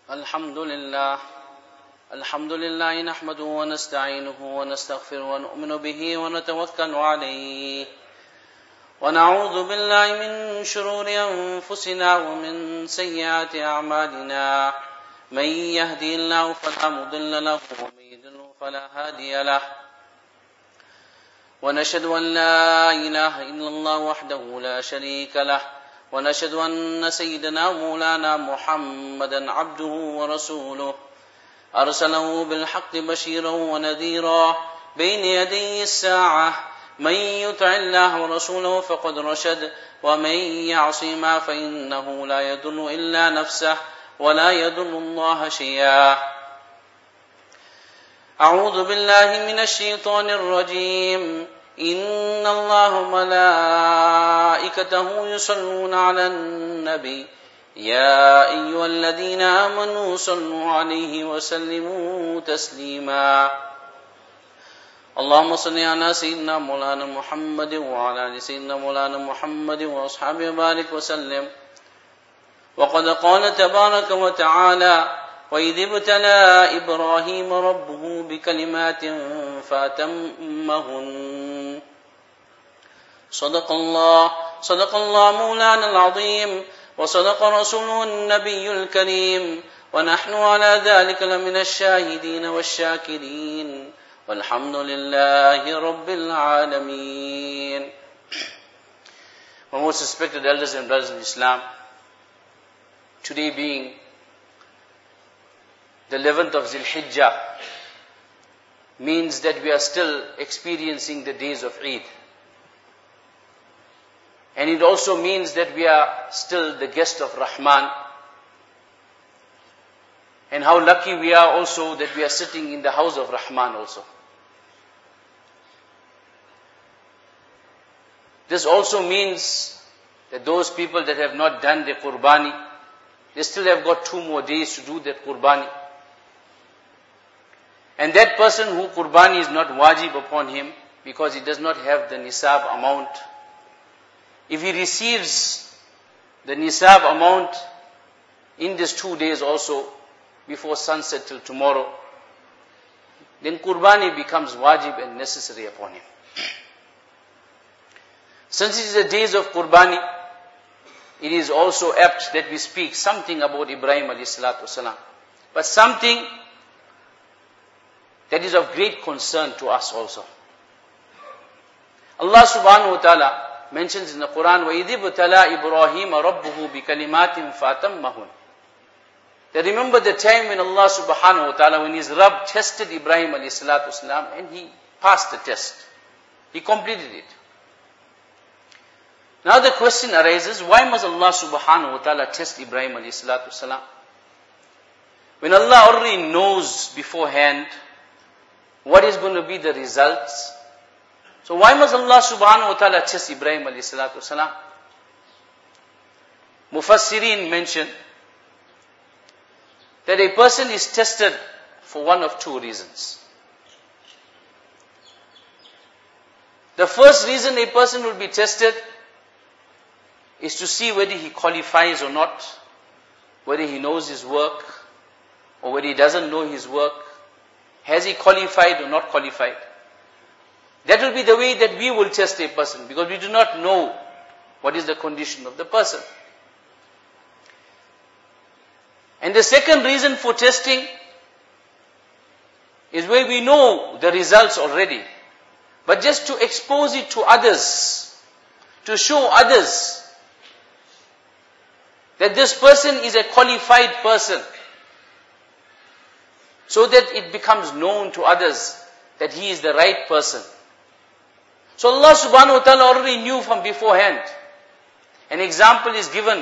الحمد لله نحمده ونستعينه ونستغفره ونؤمن به ونتوكل عليه ونعوذ بالله من شرور أنفسنا ومن سيئات أعمالنا من يهدي الله فلا مضل له ومن يضلل فلا هادي له ونشهد أن لا إله إلا الله وحده لا شريك له ونشهد أن سيدنا مولانا محمدا عبده ورسوله أرسله بالحق بشيرا ونذيرا بين يدي الساعة من يطع الله ورسوله فقد رشد ومن يعصهما فإنه لا يضر إلا نفسه ولا يضر الله شيئا. أعوذ بالله من الشيطان الرجيم. إن الله وملائكته يصلون على النبي يا أيها الذين آمنوا صلوا عليه وسلموا تسليما. اللهم صل على سيدنا مولانا محمد وعلى آل سيدنا مولانا محمد وأصحابه وبارك وسلم. وقد قال تبارك وتعالى وإذ ابتلى إبراهيم ربه بكلمات فأتمهن. صدق الله مولانا العظيم وصدق رسوله النبي الكريم ونحن على ذلك لمن الشاهدين والشاكرين والحمد لله رب العالمين. My most respected elders and brothers in Islam, today being the 11th of Zil-Hijjah means that we are still experiencing the days of Eid. And it also means that we are still the guest of Rahman. And how lucky we are also that we are sitting in the house of Rahman also. This also means that those people that have not done the Qurbani, they still have got 2 more days to do that Qurbani. And that person who Qurbani is not wajib upon him because he does not have the nisab amount, if he receives the nisab amount in these 2 days also, before sunset till tomorrow, then Qurbani becomes wajib and necessary upon him. Since it is the days of Qurbani, it is also apt that we speak something about Ibrahim alayhi salatu wasalam, but something that is of great concern to us also. Allah subhanahu wa ta'ala mentions in the Quran, وَإِذِ ابْتَلَى إِبْرَاهِيمَ رَبُّهُ بِكَلِمَاتٍ فَأَتَمَّهُنْ. They remember the time when Allah subhanahu wa ta'ala, when his Rabb tested Ibrahim alayhi salatu wasalam, and he passed the test. He completed it. Now the question arises, why must Allah subhanahu wa ta'ala test Ibrahim alayhi salatu wasalam? When Allah already knows beforehand what is going to be the results, so why must Allah subhanahu wa ta'ala test Ibrahim alayhi salatu wasalam? Mufassirin mention that a person is tested for one of 2 reasons. The first reason a person will be tested is to see whether he qualifies or not, whether he knows his work or whether he doesn't know his work. Has he qualified or not qualified? That will be the way that we will test a person, because we do not know what is the condition of the person. And the second reason for testing is where we know the results already, but just to expose it to others, to show others that this person is a qualified person, so that it becomes known to others that he is the right person. So Allah subhanahu wa ta'ala already knew from beforehand. An example is given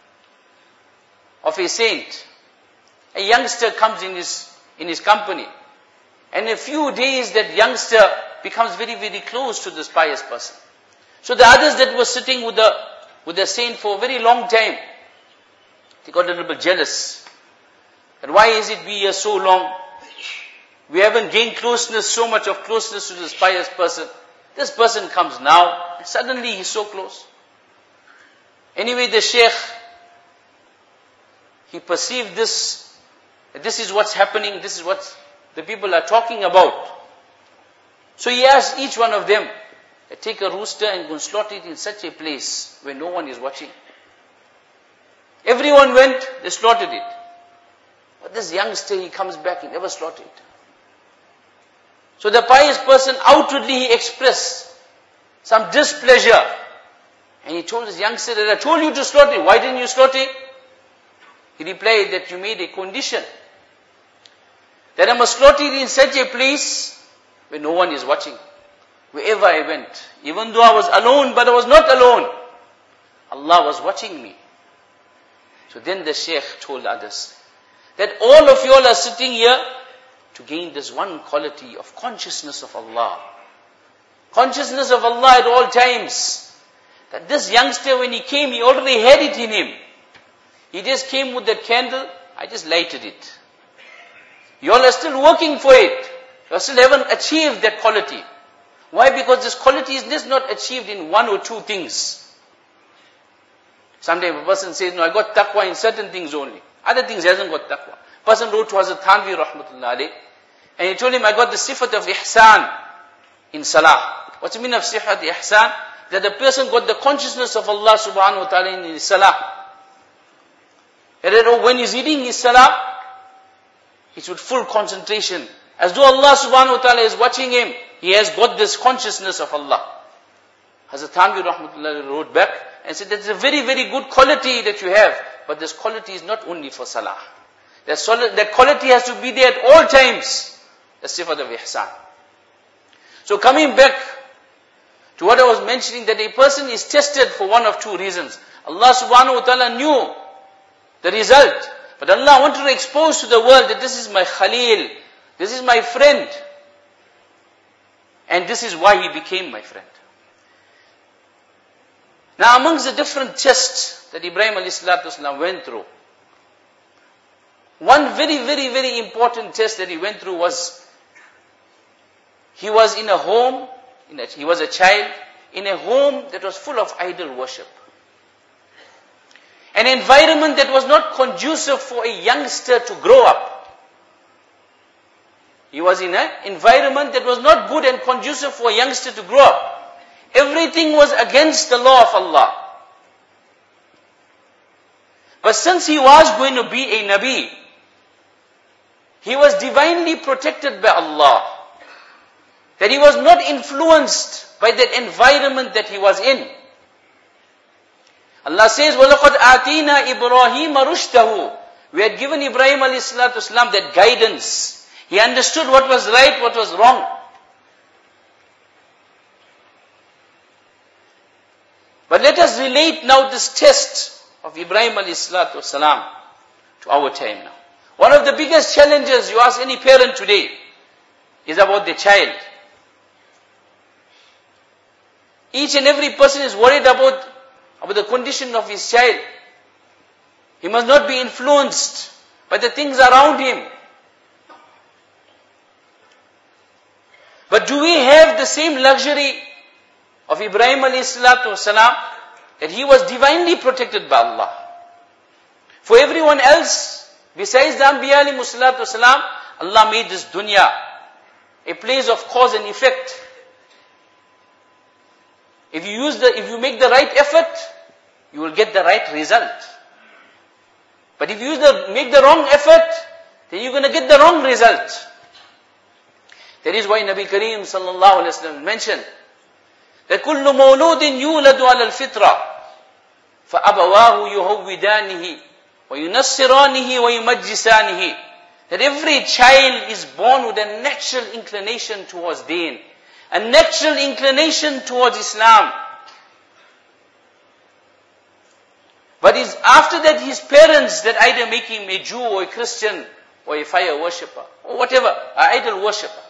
of a saint. A youngster comes in his company, and in a few days that youngster becomes very, very close to this pious person. So the others that were sitting with the saint for a very long time, they got a little bit jealous. And why is it we are so long? We haven't gained so much of closeness to this pious person. This person comes now, and suddenly he's so close. Anyway, the sheikh, he perceived this This is what's happening, this is what the people are talking about. So he asked each one of them, take a rooster and go and slaughter it in such a place where no one is watching. Everyone went, they slaughtered it. But this youngster, he comes back, he never slaughtered it. So the pious person, outwardly he expressed some displeasure. And he told this youngster that I told you to slaughter it. Why didn't you slaughter it? He replied that you made a condition. That I must slaughter it in such a place where no one is watching. Wherever I went. Even though I was alone, but I was not alone. Allah was watching me. So then the Shaykh told others that all of you all are sitting here to gain this one quality of consciousness of Allah. Consciousness of Allah at all times. That this youngster, when he came, he already had it in him. He just came with that candle, I just lighted it. You all are still working for it. You still haven't achieved that quality. Why? Because this quality is just not achieved in one or two things. Sometimes a person says, no, I got taqwa in certain things only. Other things hasn't got taqwa. Person wrote to Hazrat Thanvi rahmatullah alayh, and he told him, I got the sifat of ihsan in salah. What's the meaning of sifat ihsan? That the person got the consciousness of Allah subhanahu wa ta'ala in his salah. And when he's reading his salah, it's with full concentration. As though Allah subhanahu wa ta'ala is watching him, he has got this consciousness of Allah. Hazrat Thanvi rahmatullah wrote back and said, that's a very, very good quality that you have. But this quality is not only for salah. That quality has to be there at all times. The sifat of ihsan. So coming back to what I was mentioning, that a person is tested for one of two reasons. Allah subhanahu wa ta'ala knew the result. But Allah wanted to expose to the world that this is my Khalil. This is my friend. And this is why he became my friend. Now amongst the different tests that Ibrahim alayhi salatu wasalam went through, one very, very, very important test that he went through was, he was in a home, he was a child, in a home that was full of idol worship. An environment that was not conducive for a youngster to grow up. He was in an environment that was not good and conducive for a youngster to grow up. Everything was against the law of Allah. But since he was going to be a Nabi, he was divinely protected by Allah. That he was not influenced by that environment that he was in. Allah says, وَلَقَدْ آتِينَا إِبْرَاهِيمَ رُشْدَهُ. We had given Ibrahim alayhi salatu wasalam that guidance. He understood what was right, what was wrong. But let us relate now this test of Ibrahim alayhi salatu wasalam to our time now. One of the biggest challenges you ask any parent today is about the child. Each and every person is worried about the condition of his child. He must not be influenced by the things around him. But do we have the same luxury of Ibrahim alayhi salatu wasalam, that he was divinely protected by Allah? For everyone else, besides the Anbiya alayhi salatu wasalam, Allah made this dunya a place of cause and effect. If you make the right effort, you will get the right result. But if you make the wrong effort, then you're going to get the wrong result. That is why Nabi Kareem sallallahu alayhi wa sallam mentioned that كُلُّ مَوْلُودٍ يُولَدُ عَلَى الْفِطْرَةِ فَأَبَوَاهُ يُهَوِّدَانِهِ وَيُنَصِّرَانِهِ وَيُمَجِّسَانِهِ. That every child is born with a natural inclination towards deen, a natural inclination towards Islam. But it's after that his parents that either make him a Jew or a Christian or a fire worshipper or whatever, an idol worshipper.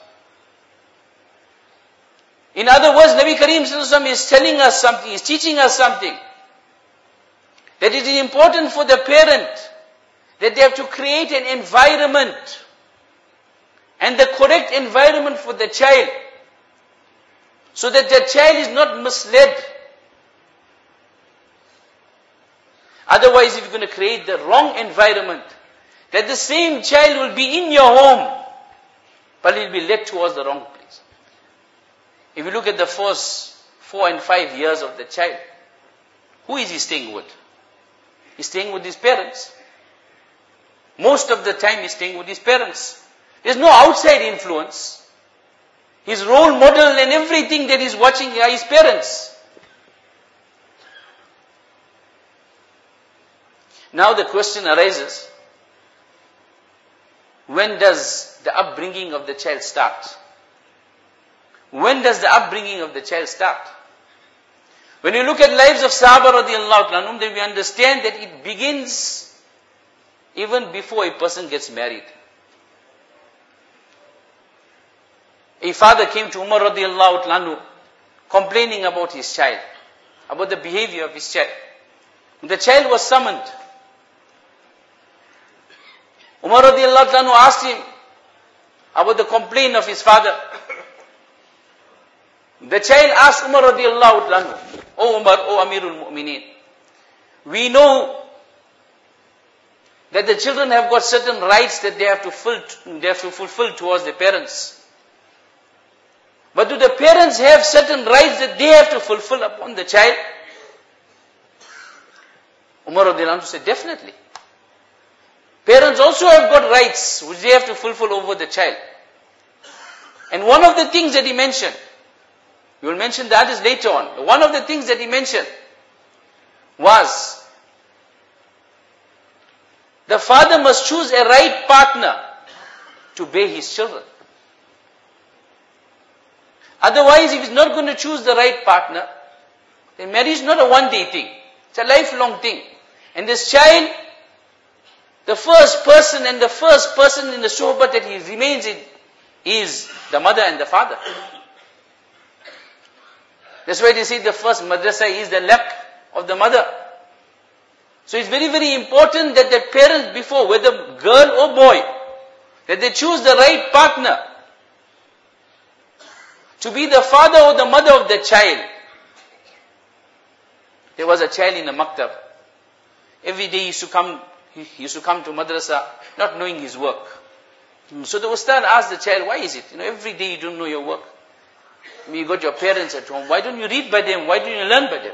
In other words, Nabi Kareem sallallahu alaihi wasallam is telling us something, is teaching us something. That it is important for the parent that they have to create an environment, and the correct environment for the child, so that the child is not misled. Otherwise, if you're going to create the wrong environment, that the same child will be in your home, but it will be led towards the wrong place. If you look at the first 4 and 5 years of the child, who is he staying with? He's staying with his parents. Most of the time he's staying with his parents. There's no outside influence. His role model and everything that he's watching are his parents. Now the question arises, when does the upbringing of the child start? When does the upbringing of the child start? When you look at lives of Sahaba radiallahu anhum, then we understand that it begins even before a person gets married. A father came to Umar radiallahu anhu complaining about his child, about the behavior of his child. The child was summoned. Umar radiallahu anhu asked him about the complaint of his father. The child asked Umar radiallahu anhu, "O Umar, O Amirul Mu'mineen, we know that the children have got certain rights that they have to fulfill towards their parents. But do the parents have certain rights that they have to fulfill upon the child?" Umar radiallahu anhu said, "Definitely. Parents also have got rights which they have to fulfill over the child." And one of the things that he mentioned, we will mention the others later on, one of the things that he mentioned was, the father must choose a right partner to bear his children. Otherwise, if he's not going to choose the right partner, then marriage is not a one-day thing. It's a lifelong thing. And this child, the first person in the sohbah that he remains in is the mother and the father. That's why they say the first madrasa is the lap of the mother. So it's very, very important that the parents before, whether girl or boy, that they choose the right partner to be the father or the mother of the child. There was a child in the maktab. Every day he used to come to madrasa not knowing his work. So the ustad asked the child, "Why is it? Every day you don't know your work. You got your parents at home. Why don't you read by them? Why don't you learn by them?"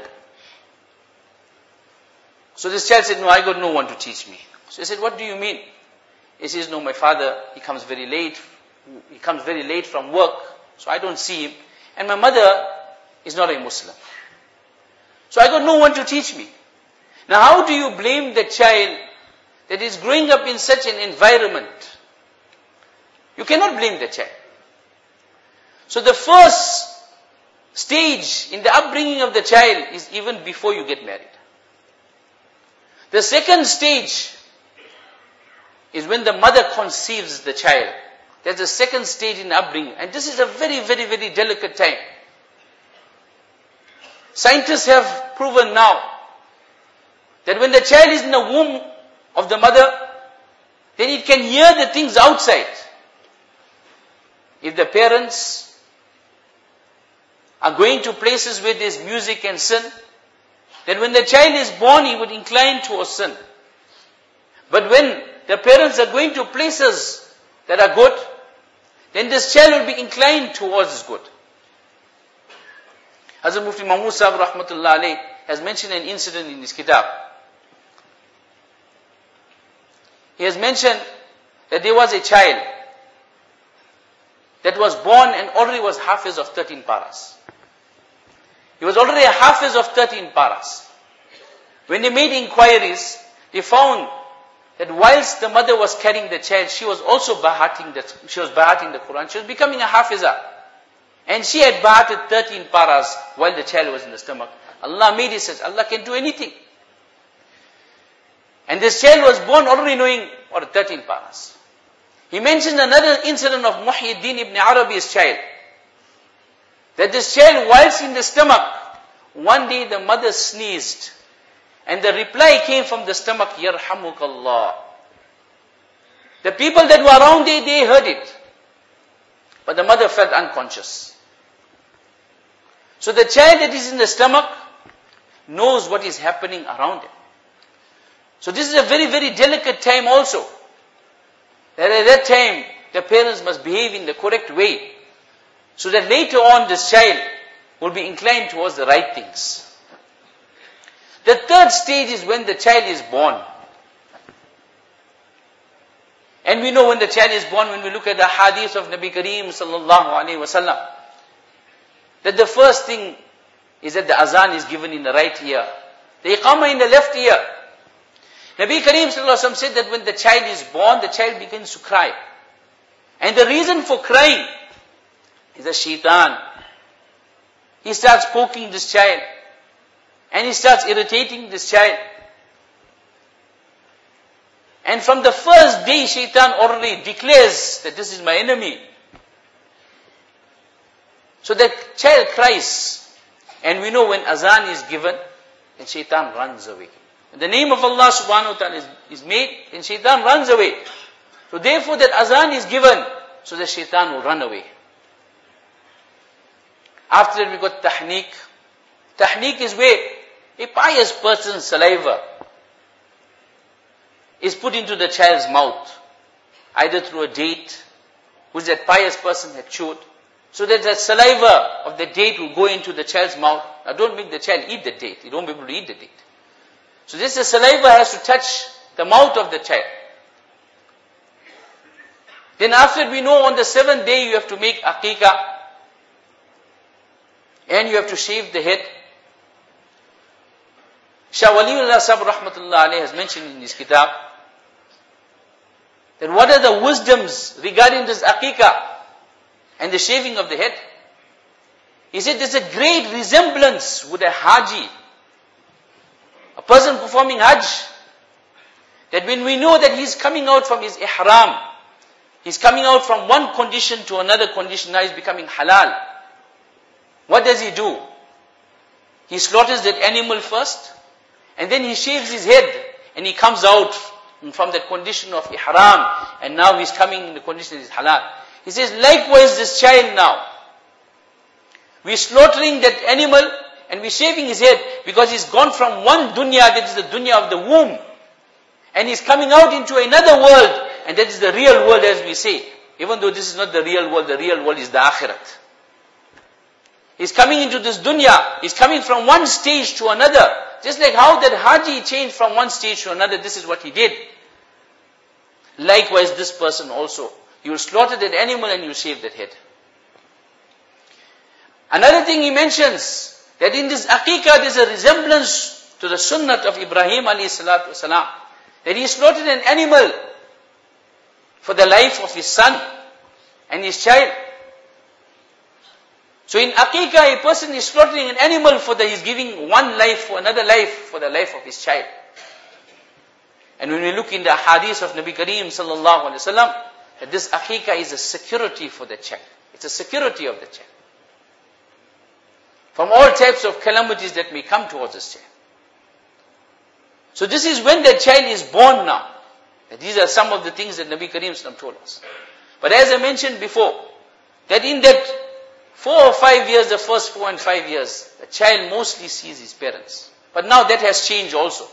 So this child said, "No, I got no one to teach me." So he said, "What do you mean?" He says, "No, my father, he comes very late. He comes very late from work, so I don't see him. And my mother is not a Muslim. So I got no one to teach me." Now how do you blame the child that is growing up in such an environment? You cannot blame the child. So the first stage in the upbringing of the child is even before you get married. The second stage is when the mother conceives the child. That's the second stage in upbringing. And this is a very, very, very delicate time. Scientists have proven now that when the child is in the womb of the mother, then it can hear the things outside. If the parents are going to places where there's music and sin, then when the child is born, he would incline towards sin. But when the parents are going to places that are good, then this child will be inclined towards good. Hazrat Mufti Mahmud Sahib Rahmatullah Alayh has mentioned an incident in his kitab. He has mentioned that there was a child that was born and already was Hafiz of 13 paras. He was already a Hafiz of 13 paras. When they made inquiries, they found that whilst the mother was carrying the child, she was also bahating the Quran. She was becoming a Hafizah. And she had bahated 13 paras while the child was in the stomach. Allah made it such. Allah can do anything. And this child was born already knowing 13 paras. He mentioned another incident of Muhyiddin ibn Arabi's child. That this child, whilst in the stomach, one day the mother sneezed. And the reply came from the stomach, Yarhamukallah. The people that were around there, they heard it. But the mother felt unconscious. So the child that is in the stomach knows what is happening around him. So this is a very, very delicate time also. that at that time, the parents must behave in the correct way, so that later on this child will be inclined towards the right things. The third stage is when the child is born. And we know when the child is born, when we look at the hadith of Nabi Kareem sallallahu alaihi wasallam, that the first thing is that the azan is given in the right ear, the iqamah in the left ear. Nabi Kareem sallallahu alaihi wasallam said that when the child is born, the child begins to cry. And the reason for crying is the shaitan. He starts poking this child, and he starts irritating this child. And from the first day, shaitan already declares that this is my enemy. So that child cries. And we know when azan is given, then shaitan runs away. When the name of Allah subhanahu wa ta'ala is made, then shaitan runs away. So therefore that azan is given, so that shaitan will run away. After that we got tahniq. Tahniq is where a pious person's saliva is put into the child's mouth, either through a date, which that pious person had chewed, so that the saliva of the date will go into the child's mouth. Now don't make the child eat the date. You don't be able to eat the date. So this, the saliva has to touch the mouth of the child. Then after we know on the 7th day you have to make aqiqah, and you have to shave the head. Shah Waliullah Sahib Rahmatullah Alayhi has mentioned in his kitab that what are the wisdoms regarding this aqiqah and the shaving of the head. He said there's a great resemblance with a haji, a person performing hajj, that when we know that he's coming out from his ihram, he's coming out from one condition to another condition, now he's becoming halal. What does he do? He slaughters that animal first, and then he shaves his head, and he comes out from that condition of ihram, and now he's coming in the condition that is halal. He says, likewise this child now, we're slaughtering that animal, and we're shaving his head, because he's gone from one dunya, that is the dunya of the womb, and he's coming out into another world, and that is the real world, as we say. Even though this is not the real world is the akhirat. He's coming into this dunya, he's coming from one stage to another. Just like how that haji changed from one stage to another, this is what he did. Likewise, this person also, you will slaughter that animal and you will shave that head. Another thing he mentions, that in this aqiqah there's a resemblance to the sunnah of Ibrahim alayhi salatu wasalam, that he slaughtered an animal for the life of his son and his child. So in aqiqah, a person is slaughtering an animal he's giving one life for another life, for the life of his child. And when we look in the hadith of Nabi Kareem sallallahu alaihi wasallam, that this aqiqah is a security for the child. It's a security of the child from all types of calamities that may come towards this child. So this is when the child is born now. And these are some of the things that Nabi Kareem sallallahu told us. But as I mentioned before, that in that 4 or 5 years, the first 4 and 5 years, the child mostly sees his parents. But now that has changed also.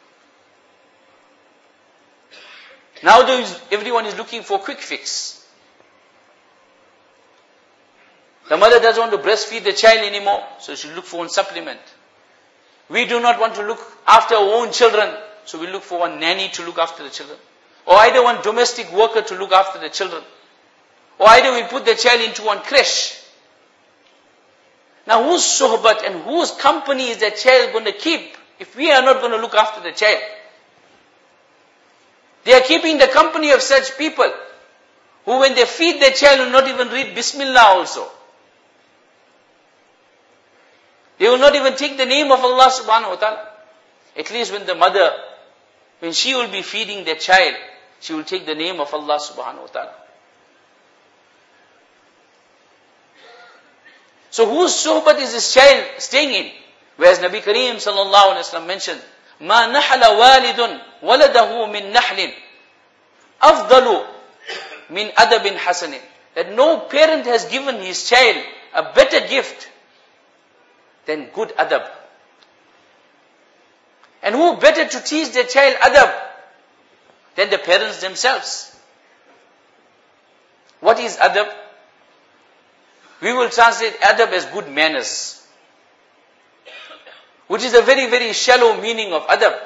Nowadays, everyone is looking for a quick fix. The mother doesn't want to breastfeed the child anymore, so she look for one supplement. We do not want to look after our own children, so we look for one nanny to look after the children. Or either one domestic worker to look after the children. Or either we put the child into one creche. Now whose suhbat and whose company is that child going to keep if we are not going to look after the child? They are keeping the company of such people who when they feed their child will not even read Bismillah also. They will not even take the name of Allah subhanahu wa ta'ala. At least when the mother, when she will be feeding their child, she will take the name of Allah subhanahu wa ta'ala. So whose suhbat is this child staying in? Whereas Nabi Kareem sallallahu alayhi wa sallam mentioned, مَا نَحَلَ وَالِدٌ وَلَدَهُ مِن نَحْلٍ أَفْضَلُ مِنْ أَدَبٍ حَسَنٍ. That no parent has given his child a better gift than good adab. And who better to teach their child adab than the parents themselves? What is adab? We will translate adab as good manners, which is a very, very shallow meaning of adab.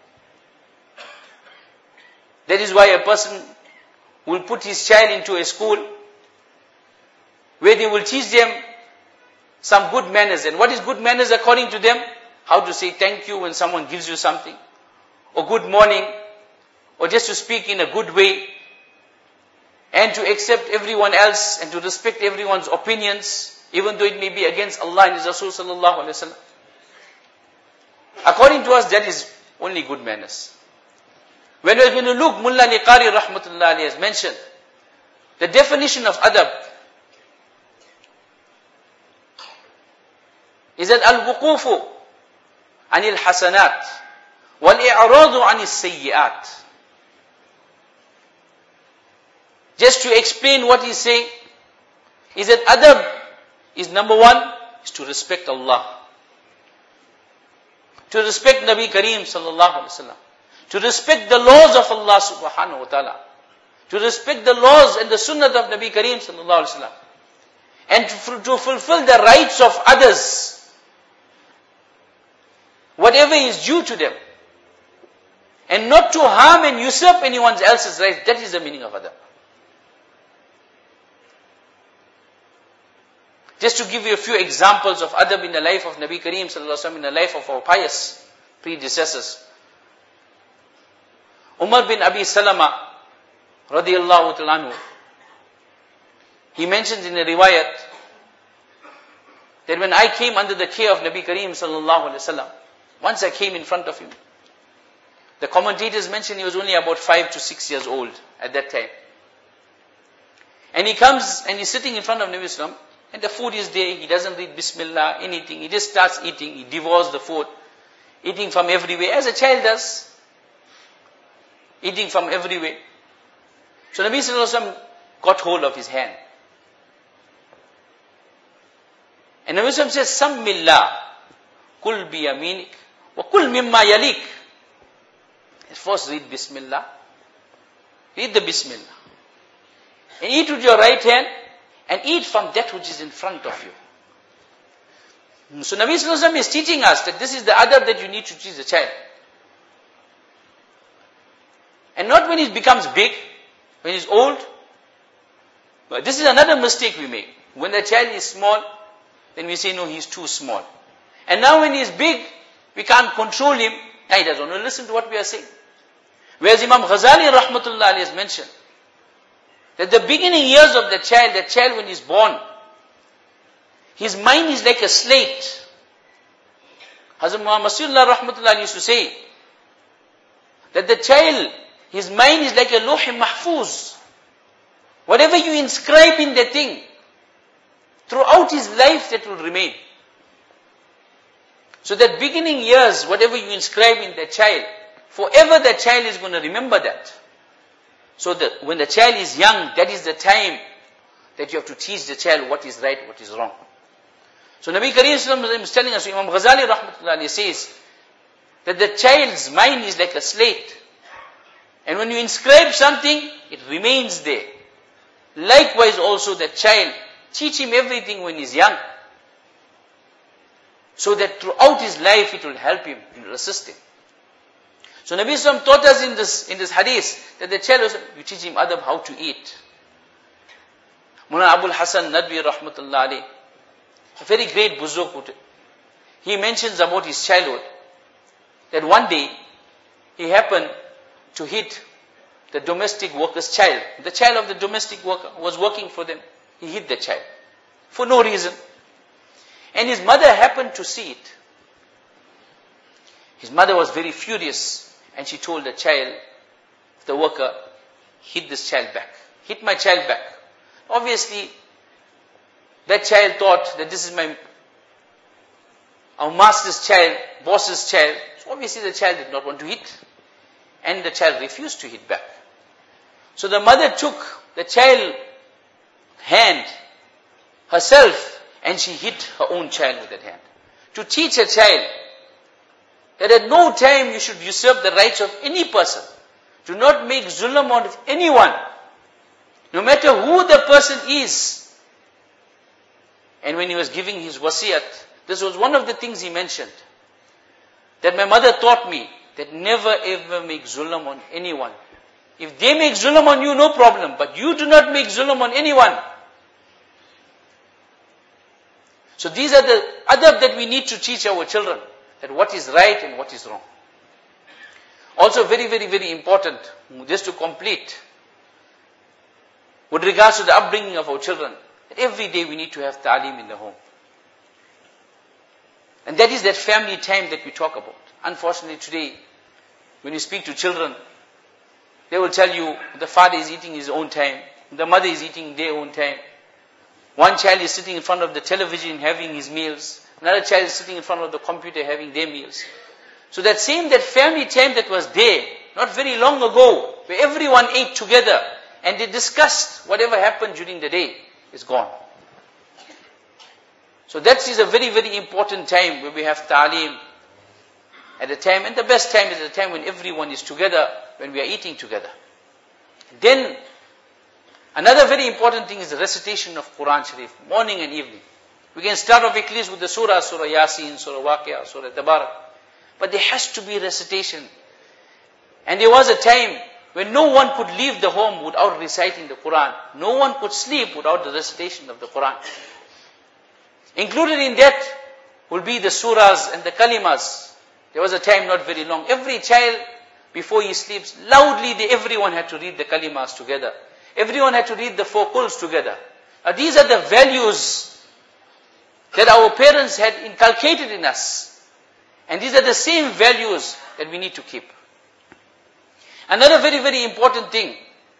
That is why a person will put his child into a school where they will teach them some good manners. And what is good manners according to them? How to say thank you when someone gives you something, or good morning, or just to speak in a good way, and to accept everyone else, and to respect everyone's opinions, even though it may be against Allah and His Rasul sallallahu alaihi wasallam. According to us, that is only good manners. When we're going to look, Mullah Liqari rahmatullah alayhi has mentioned the definition of adab is that al-wuqufu anil hasanat wal-i'radu anis sayyi'at. Just to explain what he's saying, is that adab is number one, is to respect Allah, to respect Nabi Kareem sallallahu alaihi wasallam, to respect the laws of Allah subhanahu wa ta'ala, to respect the laws and the sunnah of Nabi Kareem sallallahu alaihi wasallam, and to fulfill the rights of others, whatever is due to them, and not to harm and usurp anyone else's rights. That is the meaning of adab. Just to give you a few examples of adab in the life of Nabi Kareem sallallahu alaihi wasallam, in the life of our pious predecessors. Umar bin Abi Salama radiyallahu ta'ala anhu, he mentions in a riwayat that when I came under the care of Nabi Kareem sallallahu alaihi wasallam, once I came in front of him, the commentators mention he was only about 5 to 6 years old at that time. And he comes and he's sitting in front of Nabi Sallam, and the food is there, he doesn't read Bismillah, anything, he just starts eating, he devours the food, eating from everywhere, as a child does, eating from everywhere. So Nabi Sallallahu Alaihi Wasallam got hold of his hand. And Nabi Sallallahu Alaihi Wasallam says, Sammillah, kul biyaminik, wa kul mimma yalik. First read Bismillah, read the Bismillah, and eat with your right hand, and eat from that which is in front of you. So Nabi Sallallahu Alaihi Wasallam is teaching us that this is the adab that you need to teach the child. And not when he becomes big, when he's old. But this is another mistake we make. When the child is small, then we say, no, he's too small. And now when he's big, we can't control him. Now he doesn't want to listen to what we are saying. Whereas Imam Ghazali rahmatullah alayhi has mentioned that the beginning years of the child when he's born, his mind is like a slate. Hazrat Muhammad Masihullah rahmatullah used to say that the child, his mind is like a lawh mahfuz. Whatever you inscribe in the thing, throughout his life that will remain. So that beginning years, whatever you inscribe in the child, forever the child is going to remember that. So that when the child is young, that is the time that you have to teach the child what is right, what is wrong. So Nabi Kareem is telling us, Imam Ghazali rahmatullah says, that the child's mind is like a slate. And when you inscribe something, it remains there. Likewise also the child, teach him everything when he's young, so that throughout his life it will help him, it will assist him. So Nabi Sallam taught us in this hadith that the child also, you teach him adab how to eat. Mullah Abul Hasan Nadwi rahmatullah alayhi, a very great buzurg, he mentions about his childhood, that one day he happened to hit the domestic worker's child. The child of the domestic worker was working for them. He hit the child for no reason. And his mother happened to see it. His mother was very furious, and she told the child, the worker, hit this child back. Hit my child back. Obviously, that child thought that this is our master's child, boss's child. So obviously the child did not want to hit. And the child refused to hit back. So the mother took the child hand herself, and she hit her own child with that hand. To teach a child that at no time you should usurp the rights of any person. Do not make zulm on anyone. No matter who the person is. And when he was giving his wasiyat, this was one of the things he mentioned. That my mother taught me, that never ever make zulm on anyone. If they make zulm on you, no problem. But you do not make zulm on anyone. So these are the adab that we need to teach our children. That what is right and what is wrong. Also very, very, very important, just to complete, with regards to the upbringing of our children, that every day we need to have ta'aleem in the home. And that is that family time that we talk about. Unfortunately today, when you speak to children, they will tell you the father is eating his own time, the mother is eating their own time. One child is sitting in front of the television having his meals, another child is sitting in front of the computer having their meals. So that family time that was there, not very long ago, where everyone ate together and they discussed whatever happened during the day, is gone. So that is a very, very important time where we have ta'aleem at a time, and the best time is the time when everyone is together, when we are eating together. Then, another very important thing is the recitation of Quran Sharif, morning and evening. We can start off at least with the Surah Yasin, Surah Waqia, Surah Tabarak. But there has to be recitation. And there was a time when no one could leave the home without reciting the Quran. No one could sleep without the recitation of the Quran. Included in that will be the surahs and the kalimas. There was a time not very long. Every child, before he sleeps, loudly everyone had to read the kalimas together. Everyone had to read the 4 quls together. Now these are the values that our parents had inculcated in us. And these are the same values that we need to keep. Another very, very important thing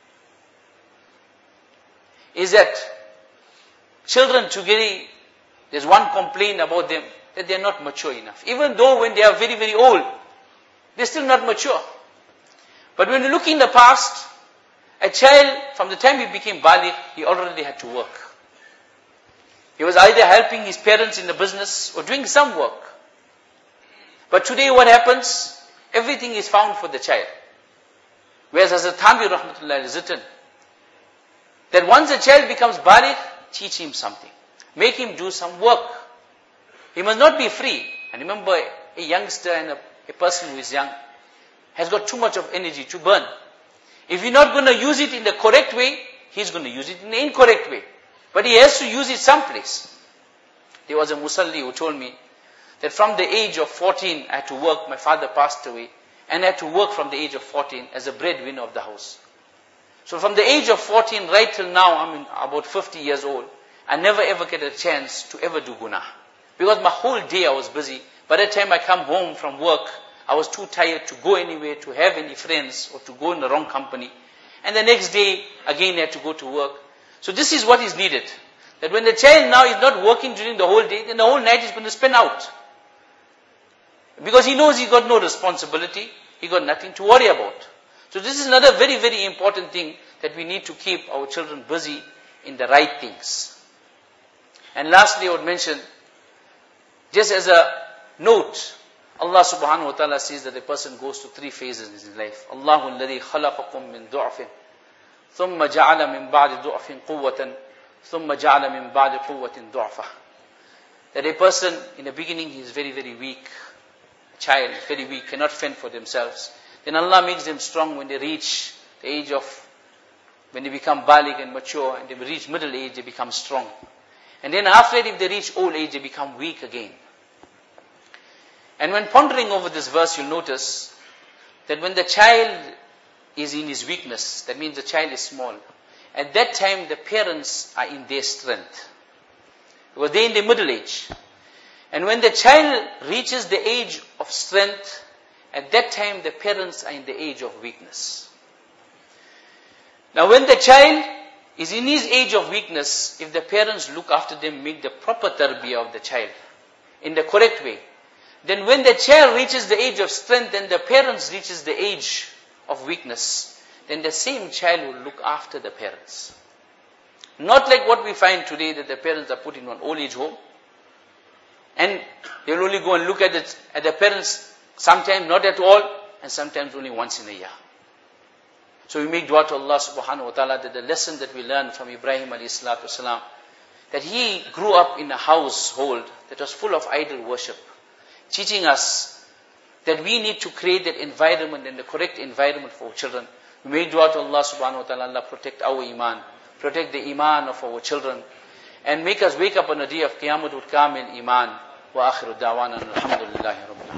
is that children today, there's one complaint about them, that they're not mature enough. Even though when they are very, very old, they're still not mature. But when you look in the past, a child, from the time he became baligh, he already had to work. He was either helping his parents in the business or doing some work. But today what happens? Everything is found for the child. Whereas Hazrat Thanvi Rahmatullah has written that once a child becomes baligh, teach him something. Make him do some work. He must not be free. And remember, a youngster and a person who is young has got too much of energy to burn. If you're not going to use it in the correct way, he's going to use it in the incorrect way. But he has to use it someplace. There was a Musalli who told me that from the age of 14, I had to work. My father passed away. And I had to work from the age of 14 as a breadwinner of the house. So from the age of 14 right till now, I'm about 50 years old. I never ever get a chance to ever do guna. Because my whole day I was busy. By the time I come home from work, I was too tired to go anywhere, to have any friends, or to go in the wrong company. And the next day, again I had to go to work. So this is what is needed. That when the child now is not working during the whole day, then the whole night is going to spend out. Because he knows he got no responsibility, he got nothing to worry about. So this is another very, very important thing, that we need to keep our children busy in the right things. And lastly, I would mention, just as a note, Allah subhanahu wa ta'ala says that a person goes to 3 phases in his life. Allahu alladhi khalaqakum min du'afin, thumma ja'ala min ba'di du'afin quwwatan, thumma ja'ala min ba'di quwwatin du'afa. That a person, in the beginning, he is very, very weak. A child, very weak, cannot fend for themselves. Then Allah makes them strong when they reach the age of, when they become baligh and mature, and they reach middle age, they become strong. And then after that, if they reach old age, they become weak again. And when pondering over this verse, you'll notice that when the child is in his weakness, that means the child is small, at that time the parents are in their strength. Because they're in their middle age. And when the child reaches the age of strength, at that time the parents are in the age of weakness. Now when the child is in his age of weakness, if the parents look after them, make the proper tarbiyah of the child in the correct way, then when the child reaches the age of strength and the parents reaches the age of weakness, then the same child will look after the parents. Not like what we find today, that the parents are put in an old age home, and they'll only go and look at the parents sometimes not at all, and sometimes only once in a year. So we make dua to Allah subhanahu wa ta'ala that the lesson that we learned from Ibrahim alayhi salatu wasalam, that he grew up in a household that was full of idol worship, teaching us that we need to create that environment and the correct environment for our children. We make dua to Allah subhanahu wa ta'ala, Allah protect our iman, protect the iman of our children, and make us wake up on the day of Qiyamah with kamil iman. Wa akhiru da'wana alhamdulillahi rabbil alamin.